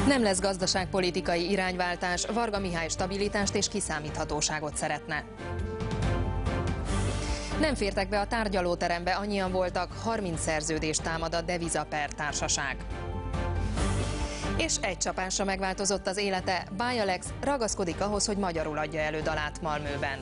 Nem lesz gazdaságpolitikai irányváltás, Varga Mihály stabilitást és kiszámíthatóságot szeretne. Nem fértek be a tárgyalóterembe, annyian voltak, 30 szerződést támad a Devizaper társaság. És egy csapásra megváltozott az élete, Báj Alex ragaszkodik ahhoz, hogy magyarul adja elő dalát Malmöben.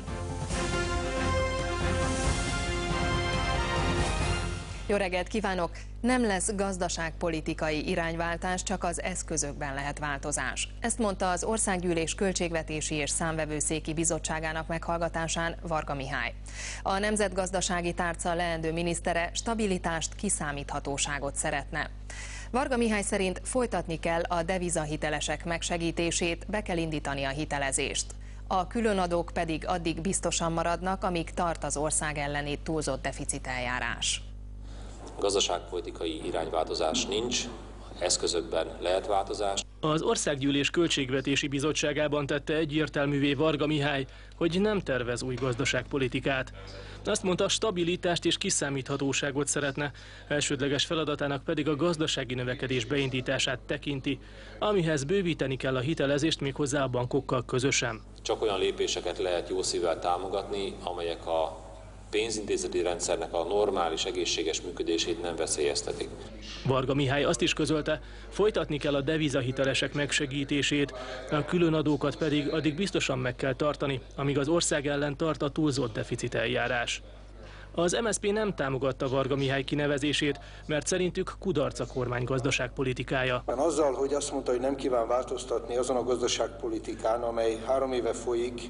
Jó reggelt kívánok! Nem lesz gazdaságpolitikai irányváltás, csak az eszközökben lehet változás. Ezt mondta az Országgyűlés Költségvetési és Számvevőszéki Bizottságának meghallgatásán Varga Mihály. A nemzetgazdasági tárca leendő minisztere stabilitást, kiszámíthatóságot szeretne. Varga Mihály szerint folytatni kell a devizahitelesek megsegítését, be kell indítani a hitelezést. A különadók pedig addig biztosan maradnak, amíg tart az ország elleni túlzott deficiteljárás. Gazdaságpolitikai irányváltozás nincs, eszközökben lehet változás. Az Országgyűlés Költségvetési Bizottságában tette egyértelművé Varga Mihály, hogy nem tervez új gazdaságpolitikát. Azt mondta, stabilitást és kiszámíthatóságot szeretne, elsődleges feladatának pedig a gazdasági növekedés beindítását tekinti, amihez bővíteni kell a hitelezést méghozzá a bankokkal közösen. Csak olyan lépéseket lehet jó szívvel támogatni, amelyek a pénzintézeti rendszernek a normális, egészséges működését nem veszélyeztetik. Varga Mihály azt is közölte, folytatni kell a devizahitelesek megsegítését, a különadókat pedig addig biztosan meg kell tartani, amíg az ország ellen tart a túlzott deficiteljárás. Az MSZP nem támogatta Varga Mihály kinevezését, mert szerintük kudarc a kormány gazdaságpolitikája. Azzal, hogy azt mondta, hogy nem kíván változtatni azon a gazdaságpolitikán, amely 3 éve folyik,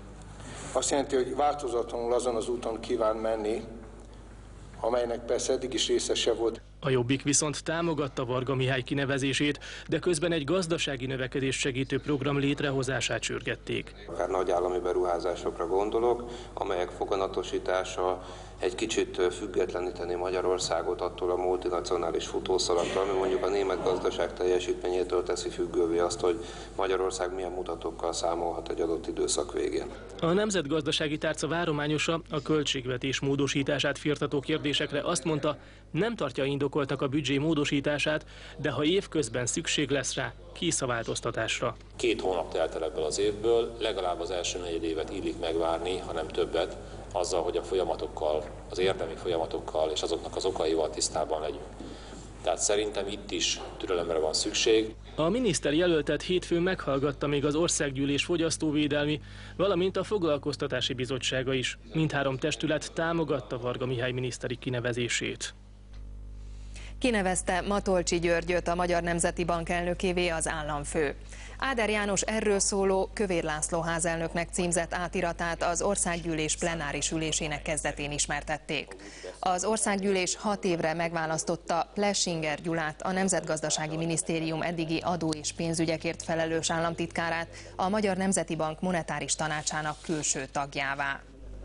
azt jelenti, hogy változatlanul azon az úton kíván menni, amelynek persze eddig is részese volt. A Jobbik viszont támogatta Varga Mihály kinevezését, de közben egy gazdasági növekedés segítő program létrehozását sürgették. Akár nagy állami beruházásokra gondolok, amelyek foganatosítása egy kicsit függetleníteni Magyarországot attól a multinacionális futószalattól, ami mondjuk a német gazdaság teljesítményétől teszi függővé azt, hogy Magyarország milyen mutatókkal számolhat egy adott időszak végén. A nemzetgazdasági tárca várományosa a költségvetés módosítását firtató kérdésekre azt mondta, nem tartja indokoltnak a büdzsé módosítását, de ha évközben szükség lesz rá, kész a változtatásra. 2 hónap telt el ebből az évből, legalább az első negyedévet illik megvárni, ha nem többet, azzal, hogy a folyamatokkal, az érdemi folyamatokkal és azoknak az okaival tisztában legyünk. Tehát szerintem itt is türelemre van szükség. A miniszter jelöltet hétfőn meghallgatta még az Országgyűlés Fogyasztóvédelmi, valamint a Foglalkoztatási Bizottsága is. Mindhárom testület támogatta Varga Mihály miniszteri kinevezését. Kinevezte Matolcsy Györgyöt a Magyar Nemzeti Bank elnökévé az államfő. Áder János erről szóló Kövér László házelnöknek címzett átiratát az Országgyűlés plenáris ülésének kezdetén ismertették. Az Országgyűlés 6 évre megválasztotta Plessinger Gyulát, a Nemzetgazdasági Minisztérium eddigi adó- és pénzügyekért felelős államtitkárát a Magyar Nemzeti Bank monetáris tanácsának külső tagjává.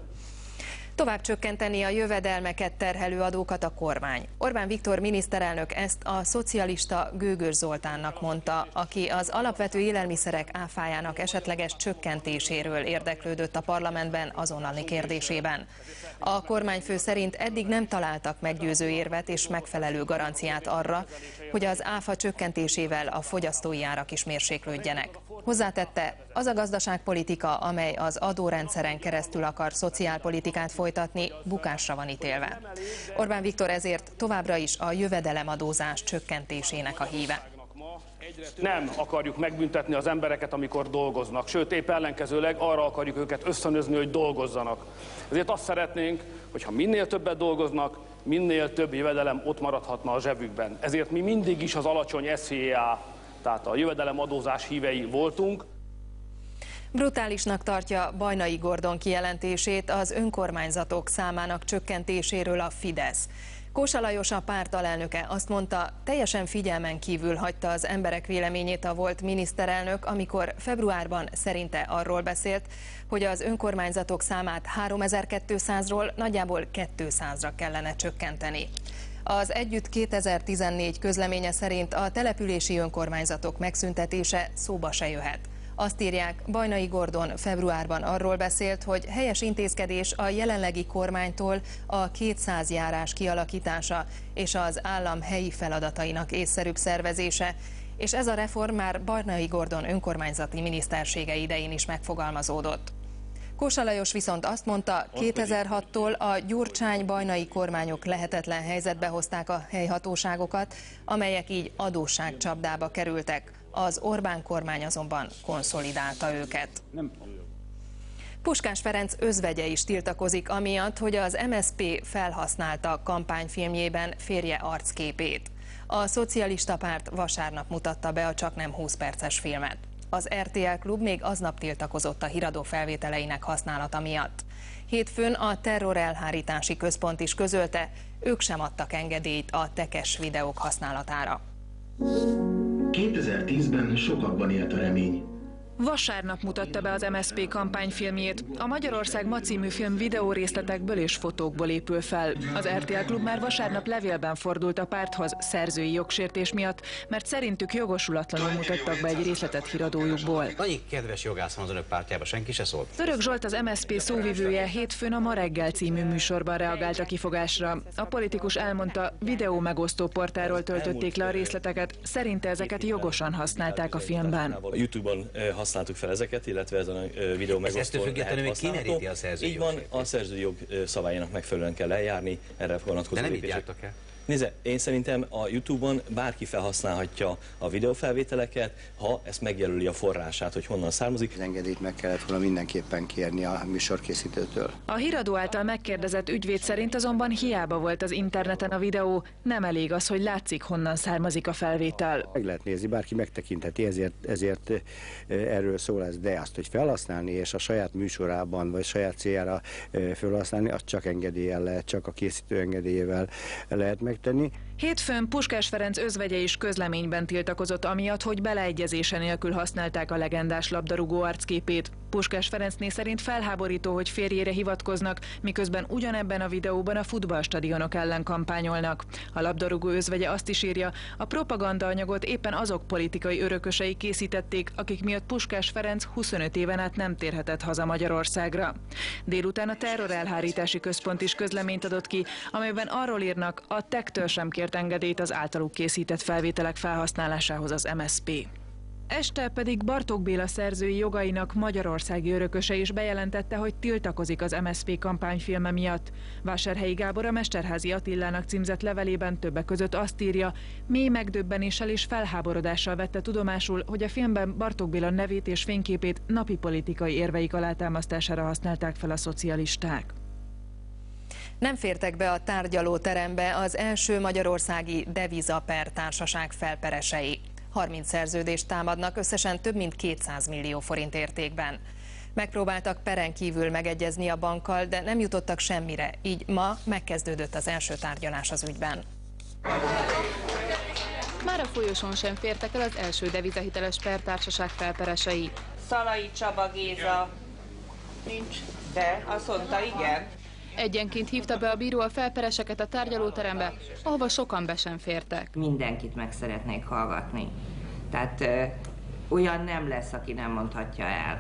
Tovább csökkenteni a jövedelmeket terhelő adókat a kormány. Orbán Viktor miniszterelnök ezt a szocialista Gőgös Zoltánnak mondta, aki az alapvető élelmiszerek áfájának esetleges csökkentéséről érdeklődött a parlamentben azonnali kérdésében. A kormányfő szerint eddig nem találtak meggyőző érvet és megfelelő garanciát arra, hogy az áfa csökkentésével a fogyasztói árak is mérséklődjenek. Hozzátette, az a gazdaságpolitika, amely az adórendszeren keresztül akar szociálpolitikát folytatni, bukásra van ítélve. Orbán Viktor ezért továbbra is a jövedelemadózás csökkentésének a híve. Nem akarjuk megbüntetni az embereket, amikor dolgoznak, sőt, épp ellenkezőleg arra akarjuk őket ösztönözni, hogy dolgozzanak. Ezért azt szeretnénk, hogyha minél többet dolgoznak, minél több jövedelem ott maradhatna a zsebükben. Ezért mi mindig is az alacsony SZIA, tehát a jövedelemadózás hívei voltunk. Brutálisnak tartja Bajnai Gordon kijelentését az önkormányzatok számának csökkentéséről a Fidesz. Kósa Lajos, a párt alelnöke azt mondta, teljesen figyelmen kívül hagyta az emberek véleményét a volt miniszterelnök, amikor februárban szerinte arról beszélt, hogy az önkormányzatok számát 3200-ról nagyjából 200-ra kellene csökkenteni. Az Együtt 2014 közleménye szerint a települési önkormányzatok megszüntetése szóba se jöhet. Azt írják, Bajnai Gordon februárban arról beszélt, hogy helyes intézkedés a jelenlegi kormánytól a 200 járás kialakítása és az állam helyi feladatainak észszerűbb szervezése, és ez a reform már Barnai Gordon önkormányzati minisztersége idején is megfogalmazódott. Kósa Lajos viszont azt mondta, 2006-tól a Gyurcsány-Bajnai kormányok lehetetlen helyzetbe hozták a helyhatóságokat, amelyek így adósságcsapdába kerültek. Az Orbán kormány azonban konszolidálta őket. Puskás Ferenc özvegye is tiltakozik amiatt, hogy az MSZP felhasználta kampányfilmjében férje arcképét. A Szocialista Párt vasárnap mutatta be a csaknem 20 perces filmet. Az RTL Klub még aznap tiltakozott a híradó felvételeinek használata miatt. Hétfőn a Terrorelhárítási Központ is közölte, ők sem adtak engedélyt a tekes videók használatára. 2010-ben sokakban élt a remény. Vasárnap mutatta be az MSZP kampányfilmjét. A Magyarország ma című film videórészletekből és fotókból épül fel. Az RTL Klub már vasárnap levélben fordult a párthoz szerzői jogsértés miatt, mert szerintük jogosulatlanul mutattak be egy részletet híradójukból. Annyi kedves jogász van az önök pártjába, senki se szólt. Török Zsolt, az MSZP szóvivője hétfőn a Ma reggel című műsorban reagált a kifogásra. A politikus elmondta, videó megosztó portáról töltötték le a részleteket, szerinte ezeket jogosan használták a filmben. A YouTube-on használtuk fel ezeket, illetve ezen a videó megosztón lehet használható. Így van, a szerzői jog szabályának megfelelően kell eljárni, erre vonatkozó de nem lépések. így jártak el? Nézze, én szerintem a YouTube-on bárki felhasználhatja a videófelvételeket, ha ezt megjelöli a forrását, hogy honnan származik. Az engedélyt meg kellett volna mindenképpen kérni a műsorkészítőtől. A híradó által megkérdezett ügyvéd szerint azonban hiába volt az interneten a videó, nem elég az, hogy látszik, honnan származik a felvétel. Meg lehet nézni, bárki megtekintheti, ezért erről szól ez, de azt, hogy felhasználni és a saját műsorában vagy saját céljára felhasználni, azt csak engedéllyel lehet, csak a készítő engedélyével lehet megtenni. Hétfőn Puskás Ferenc özvegye is közleményben tiltakozott amiatt, hogy beleegyezése nélkül használták a legendás labdarúgó arcképét. Puskás Ferencné szerint felháborító, hogy férjére hivatkoznak, miközben ugyanebben a videóban a futballstadionok ellen kampányolnak. A labdarúgó özvegye azt is írja, a propagandaanyagot éppen azok politikai örökösei készítették, akik miatt Puskás Ferenc 25 éven át nem térhetett haza Magyarországra. Délután a Terrorelhárítási Központ is közleményt adott ki, amelyben arról írnak, a TEK-től sem kért engedélyt az általuk készített felvételek felhasználásához az MSZP. Este pedig Bartók Béla szerzői jogainak magyarországi örököse is bejelentette, hogy tiltakozik az MSZP kampányfilme miatt. Vásárhelyi Gábor a Mesterházy Attilának címzett levelében többek között azt írja, mély megdöbbenéssel és felháborodással vette tudomásul, hogy a filmben Bartók Béla nevét és fényképét napi politikai érveik alátámasztására használták fel a szocialisták. Nem fértek be a tárgyalóterembe az első magyarországi devizaper társaság felperesei. 30 szerződést támadnak összesen több mint 200 millió forint értékben. Megpróbáltak peren kívül megegyezni a bankkal, de nem jutottak semmire, így ma megkezdődött az első tárgyalás az ügyben. Már a folyosón sem fértek el az első devizahiteles pertársaság felperesei. Szalai Csaba Géza. Nincs. De azt mondta, igen. Egyenként hívta be a bíró a felpereseket a tárgyalóterembe, ahova sokan be sem fértek. Mindenkit meg szeretnék hallgatni. Tehát olyan nem lesz, aki nem mondhatja el,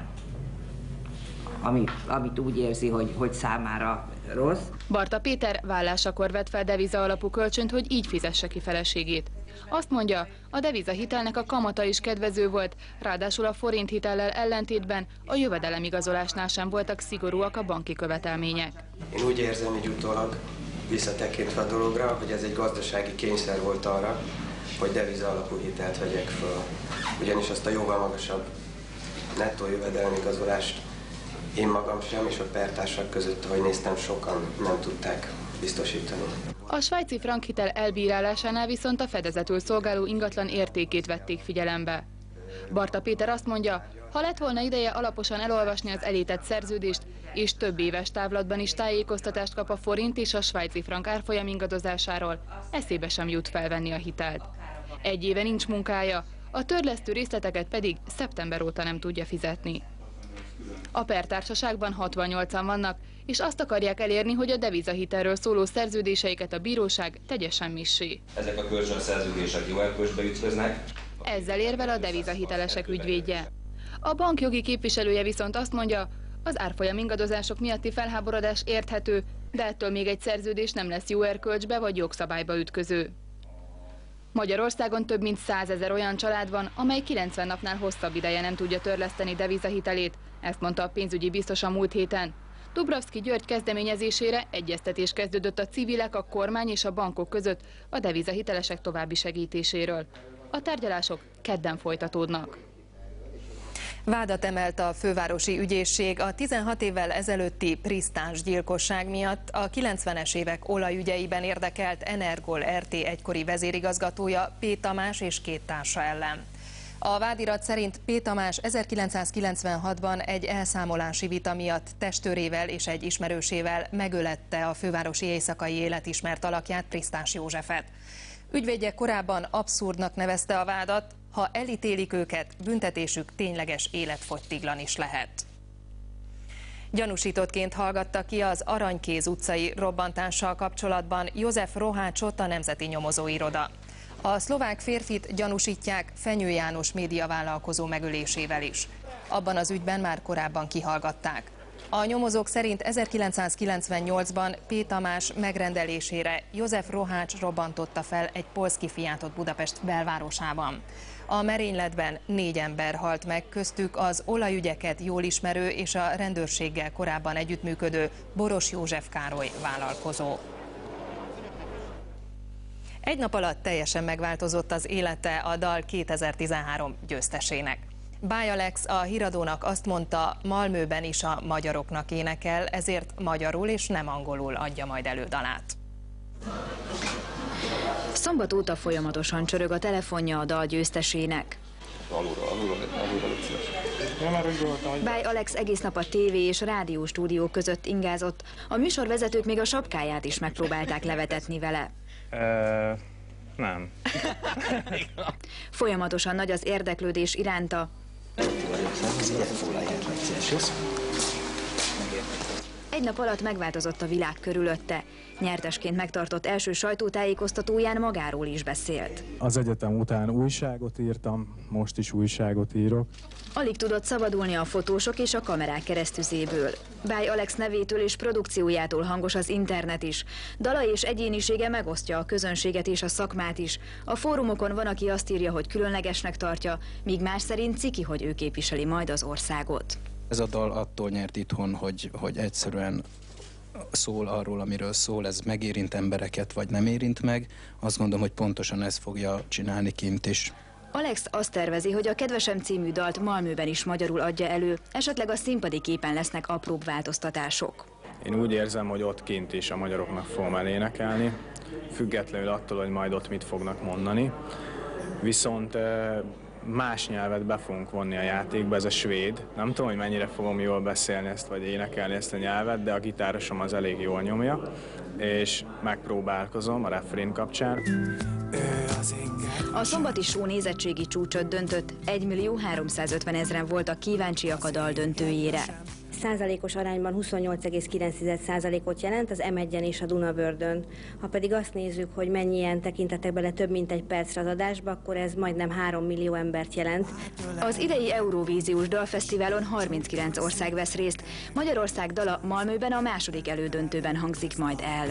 amit úgy érzi, hogy számára rossz. Barta Péter vállásakor vett fel deviza alapú kölcsönt, hogy így fizesse ki feleségét. Azt mondja, a devizahitelnek a kamata is kedvező volt, ráadásul a forint hitellel ellentétben a jövedelemigazolásnál sem voltak szigorúak a banki követelmények. Én úgy érzem, hogy utólag visszatekintve a dologra, hogy ez egy gazdasági kényszer volt arra, hogy deviza alapú hitelt vegyek föl. Ugyanis azt a jóval magasabb nettó jövedelemigazolást én magam sem és a pertársak között, ahogy néztem, sokan nem tudták biztosítani. A svájci frankhitel elbírálásánál viszont a fedezetül szolgáló ingatlan értékét vették figyelembe. Barta Péter azt mondja, ha lett volna ideje alaposan elolvasni az elétett szerződést, és több éves távlatban is tájékoztatást kap a forint és a svájci frank árfolyam ingadozásáról, eszébe sem jut felvenni a hitelt. Egy éve nincs munkája, a törlesztő részleteket pedig szeptember óta nem tudja fizetni. A pertársaságban 68-an vannak, és azt akarják elérni, hogy a devizahitelről szóló szerződéseiket a bíróság tegye semmissé. Ezek a kölcsönszerződések jó erkölcsbe ütköznek. Ezzel érvel a devizahitelesek ügyvédje. A bank jogi képviselője viszont azt mondja, az árfolyam ingadozások miatti felháborodás érthető, de ettől még egy szerződés nem lesz jó erkölcsbe vagy jogszabályba ütköző. Magyarországon több mint 100 000 olyan család van, amely 90 napnál hosszabb ideje nem tudja törleszteni devizahitelét. Ezt mondta a pénzügyi biztos a múlt héten. Dubravszky György kezdeményezésére egyeztetés kezdődött a civilek, a kormány és a bankok között a devizahitelesek további segítéséről. A tárgyalások kedden folytatódnak. Vádat emelt a fővárosi ügyészség a 16 évvel ezelőtti Prisztáns gyilkosság miatt a 90-es évek olajügyeiben érdekelt Energol RT egykori vezérigazgatója P. Tamás és 2 társa ellen. A vádirat szerint P. Tamás 1996-ban egy elszámolási vita miatt testőrével és egy ismerősével megölette a fővárosi éjszakai élet ismert alakját, Prisztáns Józsefet. Ügyvédje korábban abszurdnak nevezte a vádat, ha elítélik őket, büntetésük tényleges életfogytiglan is lehet. Gyanúsítottként hallgatta ki az Aranykéz utcai robbantással kapcsolatban József Rohácsot a Nemzeti Nyomozóiroda. A szlovák férfit gyanúsítják Fenyő János médiavállalkozó megölésével is. Abban az ügyben már korábban kihallgatták. A nyomozók szerint 1998-ban P. Tamás megrendelésére József Rohács robbantotta fel egy polszki Fiatot Budapest belvárosában. A merényletben 4 ember halt meg, köztük az olajügyeket jól ismerő és a rendőrséggel korábban együttműködő Boros József Károly vállalkozó. Egy nap alatt teljesen megváltozott az élete a dal 2013 győztesének. Báj Alex a Híradónak azt mondta, Malmöben is a magyaroknak énekel, ezért magyarul és nem angolul adja majd elő dalát. Szombat óta folyamatosan csörög a telefonja a dal győztesének. Báj Alex egész nap a tévé és rádió stúdió között ingázott, a műsorvezetők még a sapkáját is megpróbálták levetetni vele. Nem. Folyamatosan nagy az érdeklődés iránta. Egy nap alatt megváltozott a világ körülötte. Nyertesként megtartott első sajtótájékoztatóján magáról is beszélt. Az egyetem után újságot írtam, most is újságot írok. Alig tudott szabadulni a fotósok és a kamerák keresztüzéből. Báj Alex nevétől és produkciójától hangos az internet is. Dala és egyénisége megosztja a közönséget és a szakmát is. A fórumokon van, aki azt írja, hogy különlegesnek tartja, míg más szerint ciki, hogy ő képviseli majd az országot. Ez a dal attól nyert itthon, hogy egyszerűen szól arról, amiről szól, ez megérint embereket, vagy nem érint meg. Azt gondolom, hogy pontosan ezt fogja csinálni kint is. Alex azt tervezi, hogy a Kedvesem című dalt Malmöben is magyarul adja elő, esetleg a színpadi képen lesznek apróbb változtatások. Én úgy érzem, hogy ott kint is a magyaroknak fogom elénekelni, függetlenül attól, hogy majd ott mit fognak mondani. Viszont más nyelvet be fogunk vonni a játékba, ez a svéd. Nem tudom, hogy mennyire fogom jól beszélni ezt, vagy énekelni ezt a nyelvet, de a gitárosom az elég jól nyomja, és megpróbálkozom a refrén kapcsán. A szombati show nézettségi csúcsot döntött, 1.350.000-en voltak kíváncsiak a dal döntőjére. Százalékos arányban 28,9%-ot jelent az M1-en és a Dunavördön. Ha pedig azt nézzük, hogy mennyien tekintettek bele több mint egy percre az adásba, akkor ez majdnem 3 millió embert jelent. Az idei Eurovíziós Dalfesztiválon 39 ország vesz részt. Magyarország dala Malmöben a második elődöntőben hangzik majd el.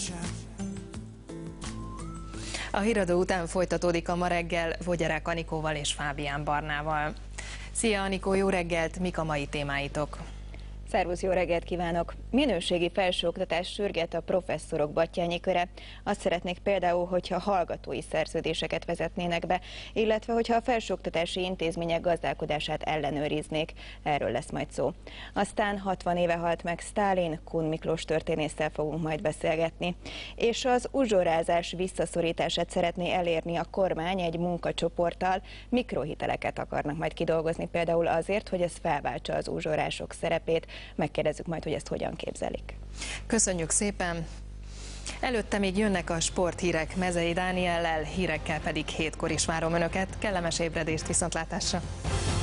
A Híradó után folytatódik a Ma reggel Vogyarák Anikóval és Fábián Barnával. Szia Anikó, jó reggelt, mik a mai témáitok? Szervusz, jó reggelt kívánok! Minőségi felsőoktatás sürget a professzorok Batthyányi köre. Azt szeretnék például, hogyha hallgatói szerződéseket vezetnének be, illetve hogyha a felsőoktatási intézmények gazdálkodását ellenőriznék. Erről lesz majd szó. Aztán 60 éve halt meg Sztálin, Kun Miklós történésszel fogunk majd beszélgetni. És az uzsorázás visszaszorítását szeretné elérni a kormány egy munkacsoporttal. Mikrohiteleket akarnak majd kidolgozni például azért, hogy ez felváltsa az uzsorások szerepét. Megkérdezzük majd, hogy ezt hogyan képzelik. Köszönjük szépen! Előtte még jönnek a sporthírek Mezei Dániellel, hírekkel pedig 7-kor is várom Önöket. Kellemes ébredést, viszontlátásra!